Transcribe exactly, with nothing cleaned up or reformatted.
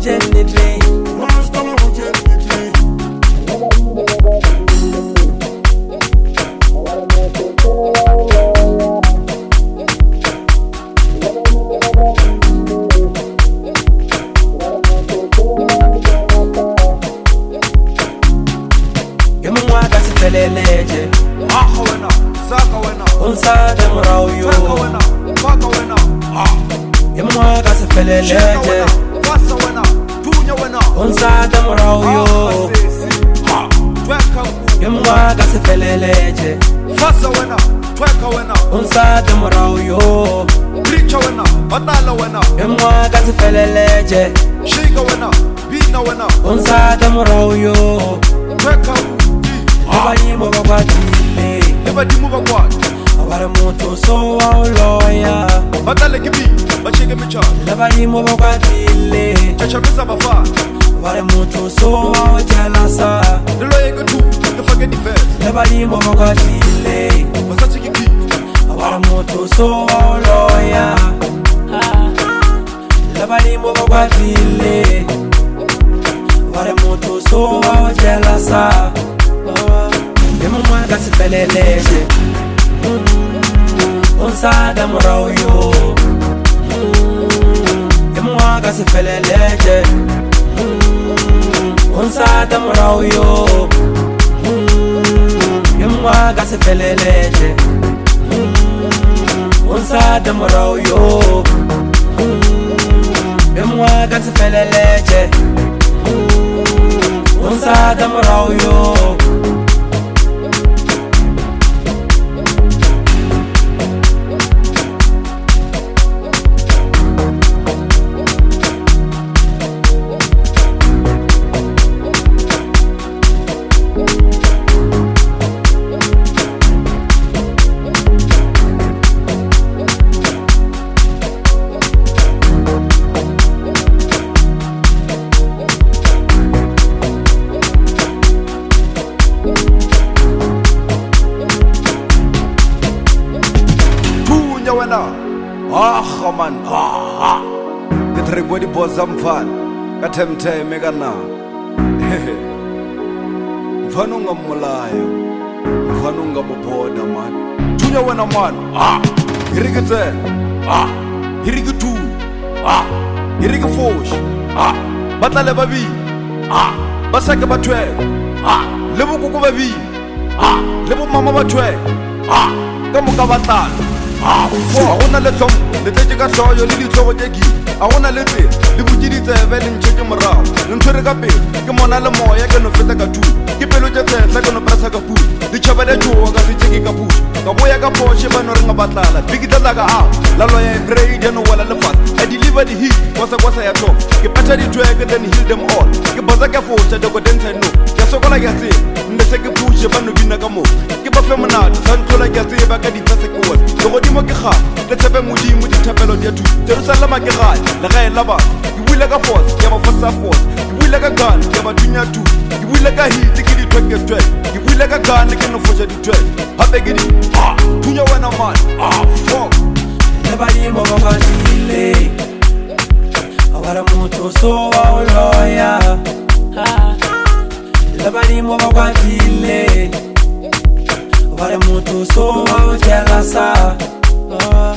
gently. Leje Aka wena, saka wena unsada mrauyo Tweka wena, faka wena Yemwa kasi fele leje Fasa wena, tunya wena unsada mrauyo Tweka Yemwa kasi fele leje Fasa wena, tweka wena unsada mrauyo Richa wena, batala wena Yemwa kasi fele leje Shika wena, bina wena unsada mrauyo Tweka Abadimo bakwatile Abadimo bakwati Abara moto so wa uloya Batale kibi, bacheke michali Abadimo bakwatile Chachabisa bafa Abara moto so wa ujalasa Niloye kutu, nifage defense Abadimo bakwatile Basati kibi Abara moto so wa uloya Abadimo bakwatile Abara moto so wa ujalasa Yemwa kasi fele leje unsada mrauyo Yemwa kasi fele leje unsada mrauyo Yemwa kasi fele leje unsada mrauyo Yemwa kasi fele leje unsada mrauyo wena ah man ah ke tre body boss amfana ka temteme kana mfano ngamulayo mfano ngaboboda man tunya wena man ah hirikete ah hirikitu ah hirikfosh ah batlale babi ah basake bathwe ah lebo kuku babi ah lebo mama bathwe ah ka moka batlala Ah, fuck. I wanna let some, the take a show, you need to go to I wanna let it, the butchie is a very chicken around. You turn a bit, come on, I'm more, you're gonna fit like a two. Keep a little chance, like on a press like a poo. The chabade joe, I got the chicken kapoo. The boy I got Porsche, but not a batala. Big it like a out. La lawyer, pray, you know what I love. I deliver the heat, what's a what's I talk. Get better the drag and then heal them all. Get Bazaka force, I don't go dance, I know. Just so like I say, in the second push, you're going to be Nagamo. Keep a feminine, Santo like I say, back at the first course. Let's have a moody with the tabelo de Jerusalem again. The Ray Lava, you will like a force, you have a first force, you will like a gun, you have a junior two, you will like a heat to get it to get dread, you will like a gun, you can afford to dread. I beg it, ah, Tunya when a man, ah, fuck. Nobody more about delay. Our moto so our lawyer. Nobody more about delay. Our moto so our jealous.